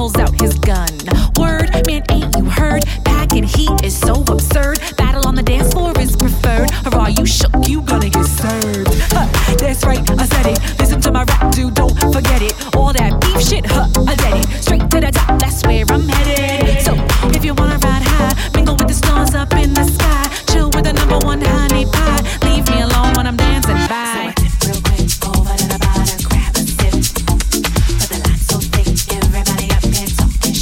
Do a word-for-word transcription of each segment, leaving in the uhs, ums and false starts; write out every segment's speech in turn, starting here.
pulls out his gun. Word, man, ain't you heard? Packing heat is so absurd. Battle on the dance floor is preferred. Or are you shook? You gonna get served. Huh, that's right, I said it. Listen to my rap, dude, don't forget it. All that beef shit, huh, I get it. Straight to the top, that's where I'm headed. So, if you wanna ride high, mingle with the stars up in the sky. Chill with the number one honey pie. Leave me alone when I'm dancing by. So real quick, over to the bar to grab a sip. But the line's so thick, everybody up here talking.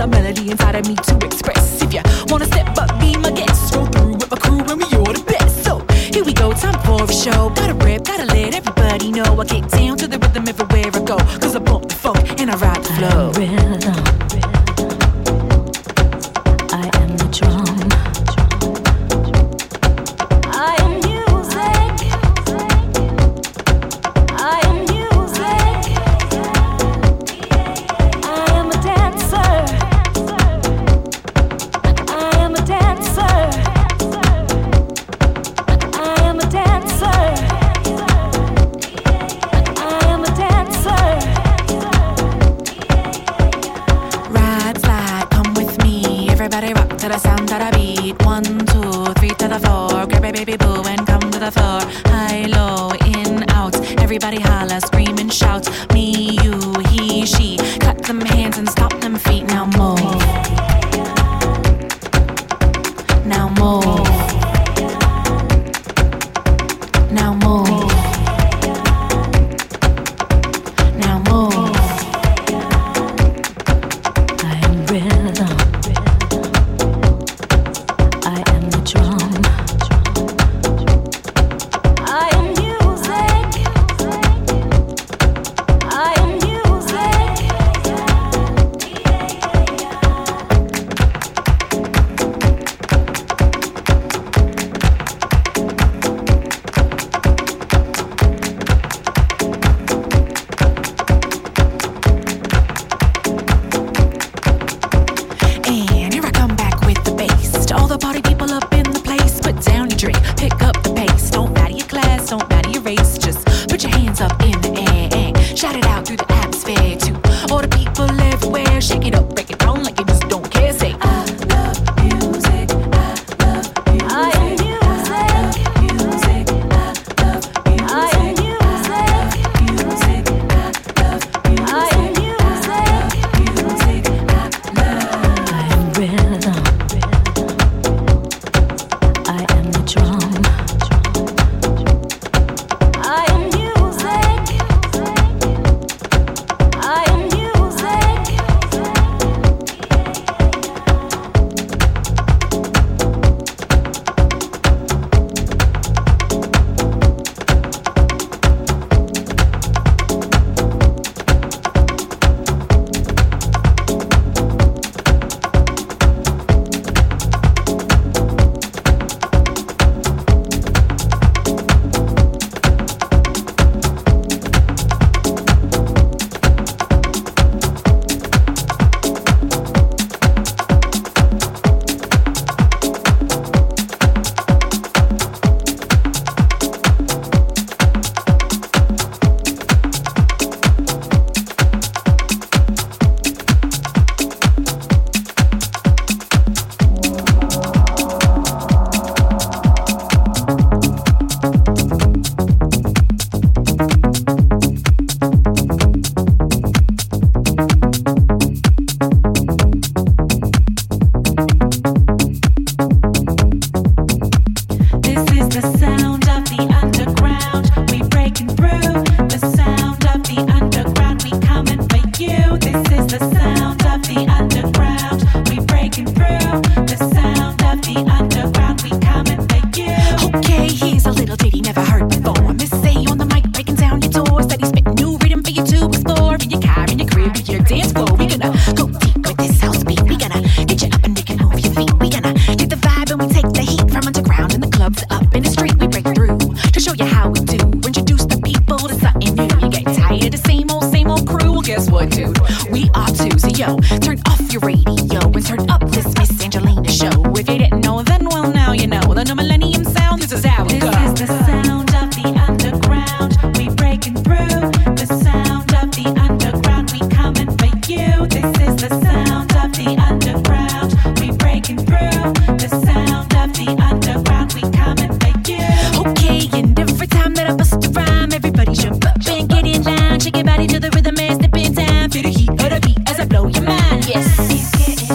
a melody inside of me to express. If you wanna step up, be my guest. Go through with my crew and we all the best. So here we go, time for a show. Gotta rip, gotta let everybody know I get down to the rhythm everywhere I go. Cause I bump the funk and I ride the flow. Rhythm. I am the drum. I am music. I am music. I am a dancer. I am a dancer. I am a dancer. I am a dancer. Ride, slide, come with me. Everybody rock to the sound of the beat. One, two, three to the floor. Grab a baby boo and come to the floor. High, low, in, out. Everybody holla, scream and shout. Me, you, he, she. Cut them hands and stop them feet. Now move. Now move. Now move. Now move. I am rhythm. I am the drum. I am music. I am music. And here I come back with the bass. To all the party people up in the place, put down your drink, pick up the pace. Don't matter your class, don't matter your race. Just put your hands up in the air and shout it out through the atmosphere to all the people everywhere. Shake it up, break it down like you just don't care. Say, I love music, I love music. I am music. Music, I love music. I am music. Music, I love music. I am music. Music, I love. I am rhythm. I am the drum. I am music. I am music. This is the sound of the underground. We breaking through. The sound of the underground. We coming for you. This is the sound of the underground. We breaking through. The sound of the underground. We coming for you. Okay, here's a little ditty never heard before. Miss A on the mic breaking down your door. Steady spitting new rhythm for you to explore. In your car, in your crib, in your dance floor. We gonna go deep with this house beat. We gonna get you up and you can move your feet. We gonna get the vibe and we take the heat from underground in the clubs up in the street. We break through to show you how we do. Introduce the people to something new. You get tired of the same old, same old crew. Well, guess what, dude? We are too. So yo, turn off your radio and turn up this Miss Angelina show. If you didn't know, then well now you know. The new millennium sound. This is how it goes. This is the sound of the underground. We breaking through. The sound of the underground. We coming for you. This is the sound of the underground. We breaking through. The sound of the underground. We coming for you. Okay, and every time that I bust a rhyme, everybody jump up and get in line. Shake your body to the rhythm and step in time. Feel the heat of the beat as I blow your mind. Yes.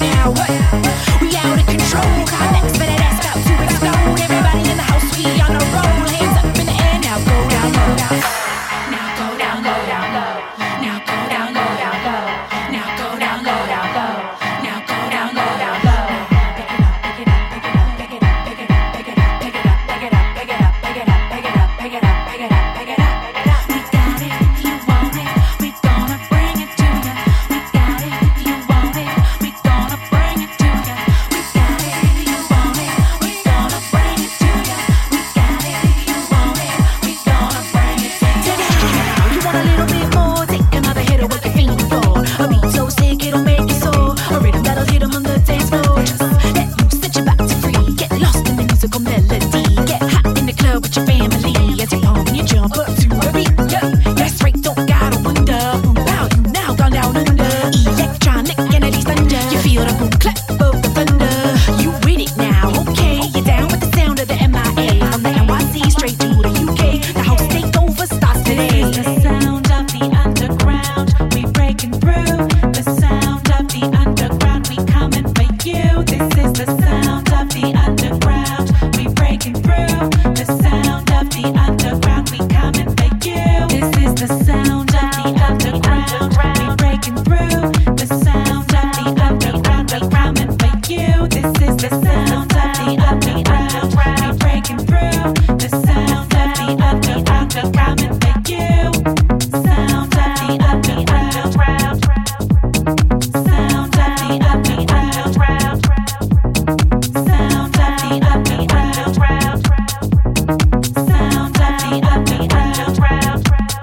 now. We out of control. Climax for that ass about to explode. Everybody in the house, we on a roll. Hands up in the air now, go down low. Now go down low, down low. Now go down low, down low. Now go down low, down low. Now go down low, down low. Pick it up, pick it up, pick it up, pick it up, pick it up, pick it up, pick it up, pick it up, pick it up, pick it up, pick it up, pick it up, pick it up, pick it up. We got it, you want it, we gonna bring it to ya. We got it, you want it, we gonna bring it to ya. We got it, you want it, we gonna bring it to ya. We got it, you want it, we gonna bring it to ya. Now you want a little bit more, take another hit of what you're feeling for. A beat so sick it'll make you sore, a rhythm that'll hit 'em on the dance floor. Just let loose, set your body free, get lost in the musical melody. Get hot in the club with your family as you pump and you jump up to the beat. Yeah, that's right, don't gotta wonder. Boom, pow, you now gone down under. Electronic energy thunder, you feel the boom clap of the thunder. You with it now, okay? You're down with the sound of the M I A. From the N Y C straight to the U K, the house takeover starts today. This is the sound of the underground. We breaking through. The sound of the underground. We coming for you. This is the sound of the underground. We breaking through. The sound of the underground. We coming for you. This is the sound of the underground. We breaking through. The sound of the underground. We coming for you. This is the sound of the underground. We breaking through. The sound of the underground. We coming for you. Sound of the underground. Sound of the underground. Sound of the underground. Sound of the underground.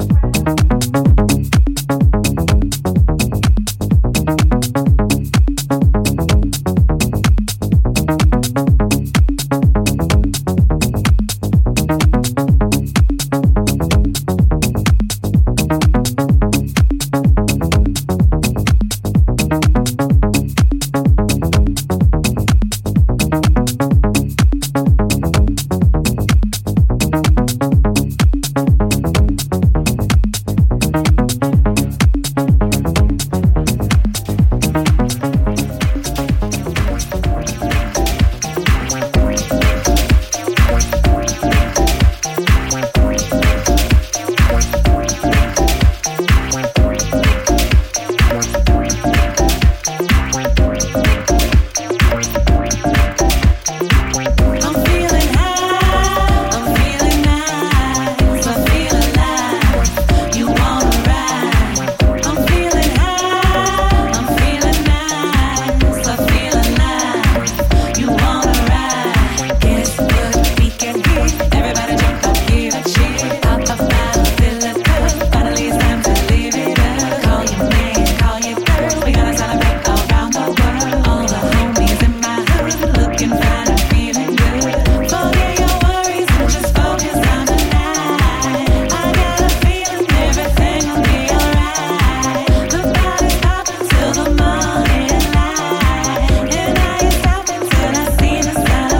I'm feeling high, I'm feeling nice, I feel alive. You wanna ride? I'm feeling high, I'm feeling nice, I feel alive. You wanna ride? Guess what we can hear? Everybody jump up, give a cheer. Pop a bottle, fill a cup. Finally it's time to live it up. Call your man, call your girl. We gonna celebrate around the world. All the homies in my hood looking fine and feeling good. Forget your worries and just focus on tonight. I got a feeling everything will be alright. The body's popping till the morning light, and I ain't stopping till I see the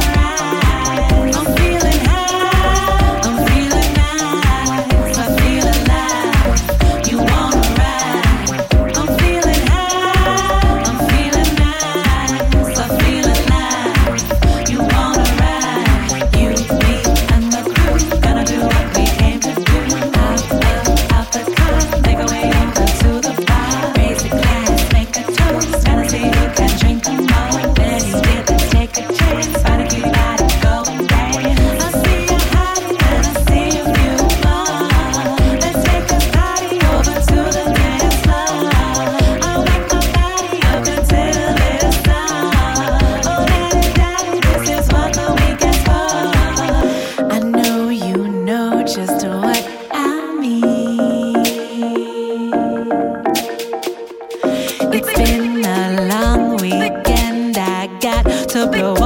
sunrise. I'm feeling high, I'm feeling nice, I feel alive. You wanna ride? I'm feeling high, I'm feeling nice, I feel alive. You wanna ride? You, me, and the crew gonna do what we came to do. Out, up, out the car, make our way over to the bar. Raise a glass, make a toast, and I see who can drink the most. Let's get to take a chance, find a cute body, go and dance. I see you hiding and I see a few more. Let's take this party over to the dance floor. I'll make my body up until it's done. Oh, daddy, daddy, this is what the weekend's for. I know you know just what I mean. It's been a long weekend. I got to blow